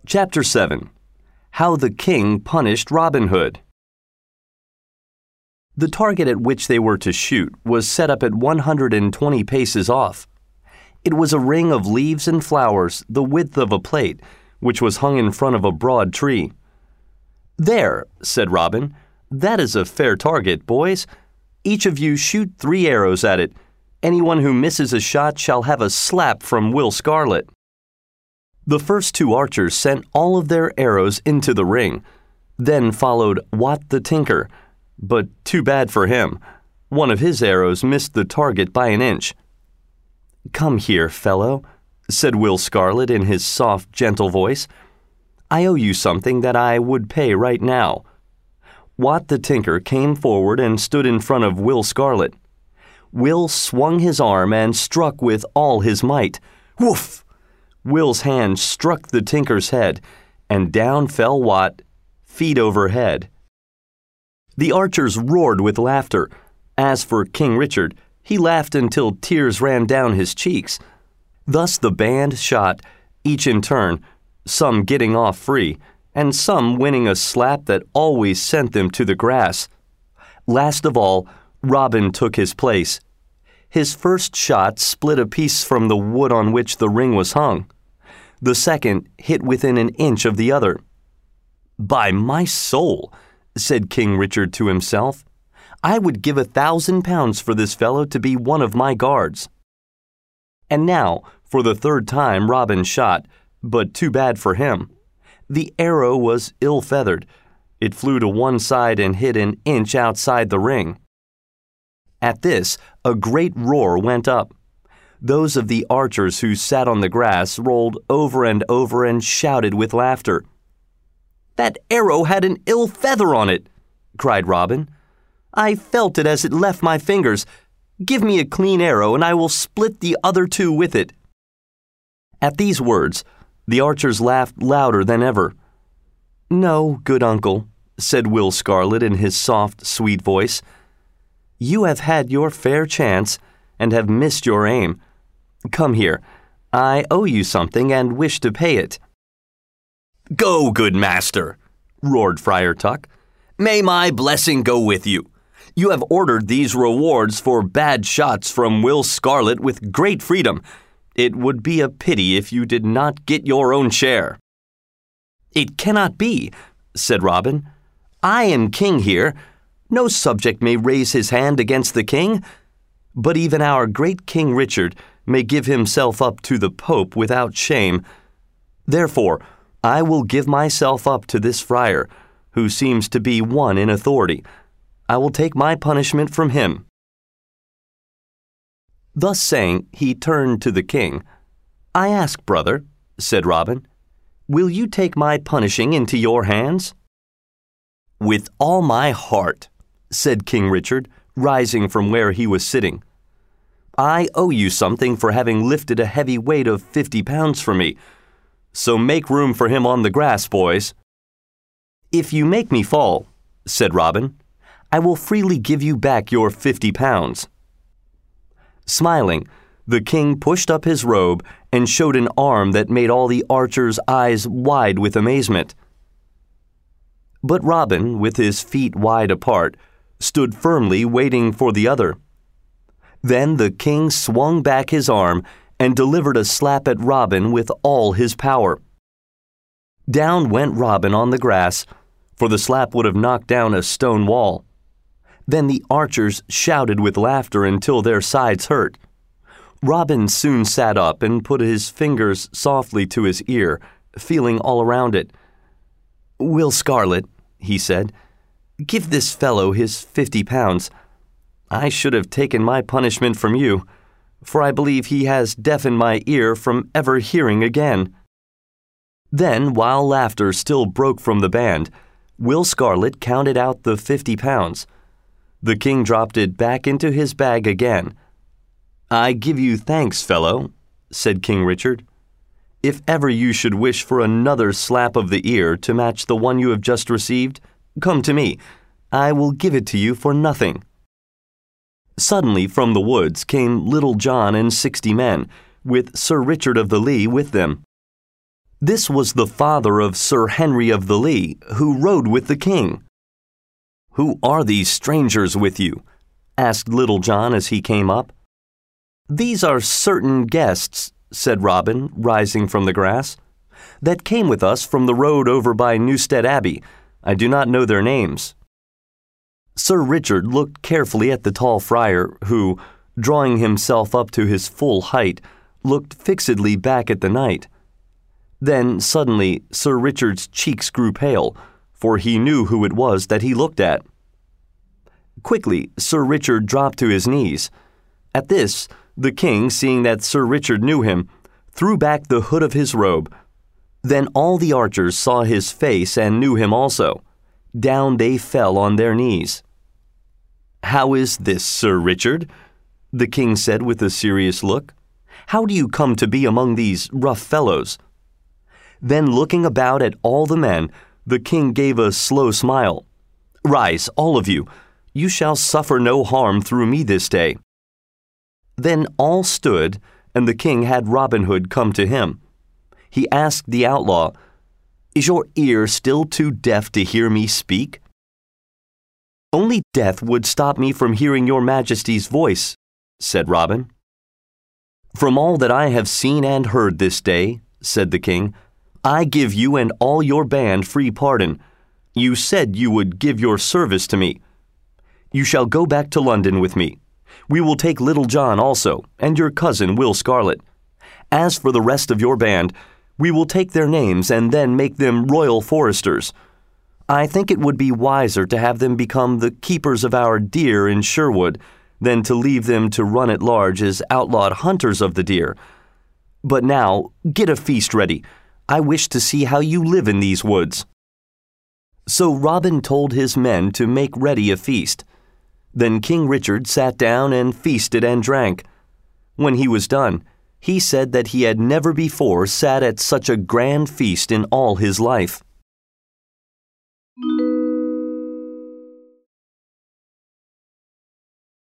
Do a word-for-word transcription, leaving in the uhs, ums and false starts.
Chapter seven. How the King Punished Robin Hood. The target at which they were to shoot was set up at one hundred twenty paces off. It was a ring of leaves and flowers the width of a plate, which was hung in front of a broad tree. "There," said Robin, "that is a fair target, boys. Each of you shoot three arrows at it. Anyone who misses a shot shall have a slap from Will Scarlet." The first two archers sent all of their arrows into the ring. Then followed Wat the Tinker, but too bad for him. One of his arrows missed the target by an inch. "Come here, fellow," said Will Scarlet in his soft, gentle voice. "I owe you something that I would pay right now." Wat the Tinker came forward and stood in front of Will Scarlet. Will swung his arm and struck with all his might. Woof! Will's hand struck the Tinker's head, and down fell Wat, feet overhead. The archers roared with laughter. As for King Richard, he laughed until tears ran down his cheeks. Thus the band shot, each in turn, some getting off free, and some winning a slap that always sent them to the grass. Last of all, Robin took his place. His first shot split a piece from the wood on which the ring was hung. The second hit within an inch of the other. "By my soul," said King Richard to himself, "I would give a thousand pounds for this fellow to be one of my guards." And now, for the third time Robin shot, but too bad for him. The arrow was ill-feathered. It flew to one side and hit an inch outside the ring. At this, a great roar went up. Those of the archers who sat on the grass rolled over and over and shouted with laughter. "That arrow had an ill feather on it," cried Robin. "I felt it as it left my fingers. Give me a clean arrow, and I will split the other two with it." At these words, the archers laughed louder than ever. "No, good uncle," said Will Scarlet in his soft, sweet voice. "You have had your fair chance and have missed your aim. Come here. I owe you something and wish to pay it." "Go, good master," roared Friar Tuck. "May my blessing go with you. You have ordered these rewards for bad shots from Will Scarlet with great freedom. It would be a pity if you did not get your own share." "It cannot be," said Robin. "I am king here. No subject may raise his hand against the king. But even our great King Richard may give himself up to the Pope without shame. Therefore, I will give myself up to this friar, who seems to be one in authority. I will take my punishment from him." Thus saying, he turned to the king. "I ask, brother," said Robin, "will you take my punishing into your hands?" "With all my heart," said King Richard, rising from where he was sitting. "I owe you something for having lifted a heavy weight of fifty pounds for me. So make room for him on the grass, boys." "If you make me fall," said Robin, "I will freely give you back your fifty pounds." Smiling, the king pushed up his robe and showed an arm that made all the archers' eyes wide with amazement. But Robin, with his feet wide apart, stood firmly waiting for the other. Then the king swung back his arm and delivered a slap at Robin with all his power. Down went Robin on the grass, for the slap would have knocked down a stone wall. Then the archers shouted with laughter until their sides hurt. Robin soon sat up and put his fingers softly to his ear, feeling all around it. "Will Scarlet," he said, "give this fellow his fifty pounds. I should have taken my punishment from you, for I believe he has deafened my ear from ever hearing again." Then, while laughter still broke from the band, Will Scarlet counted out the fifty pounds. The king dropped it back into his bag again. "I give you thanks, fellow," said King Richard. "If ever you should wish for another slap of the ear to match the one you have just received, come to me. I will give it to you for nothing." Suddenly from the woods came Little John and sixty men, with Sir Richard of the Lea with them. This was the father of Sir Henry of the Lee, who rode with the king. "Who are these strangers with you?" asked Little John as he came up. "These are certain guests," said Robin, rising from the grass, "that came with us from the road over by Newstead Abbey. I do not know their names." Sir Richard looked carefully at the tall friar, who, drawing himself up to his full height, looked fixedly back at the knight. Then, suddenly, Sir Richard's cheeks grew pale, for he knew who it was that he looked at. Quickly, Sir Richard dropped to his knees. At this, the king, seeing that Sir Richard knew him, threw back the hood of his robe. Then all the archers saw his face and knew him also. Down they fell on their knees. "How is this, Sir Richard?" the king said with a serious look. "How do you come to be among these rough fellows?" Then looking about at all the men, the king gave a slow smile. "Rise, all of you. You shall suffer no harm through me this day." Then all stood, and the king had Robin Hood come to him. He asked the outlaw, "Is your ear still too deaf to hear me speak?" "Only death would stop me from hearing your majesty's voice," said Robin. "From all that I have seen and heard this day," said the king, "I give you and all your band free pardon. You said you would give your service to me. You shall go back to London with me. We will take Little John also, and your cousin Will Scarlet. As for the rest of your band, we will take their names and then make them royal foresters. I think it would be wiser to have them become the keepers of our deer in Sherwood than to leave them to run at large as outlawed hunters of the deer. But now, get a feast ready. I wish to see how you live in these woods." So Robin told his men to make ready a feast. Then King Richard sat down and feasted and drank. When he was done, he said that he had never before sat at such a grand feast in all his life.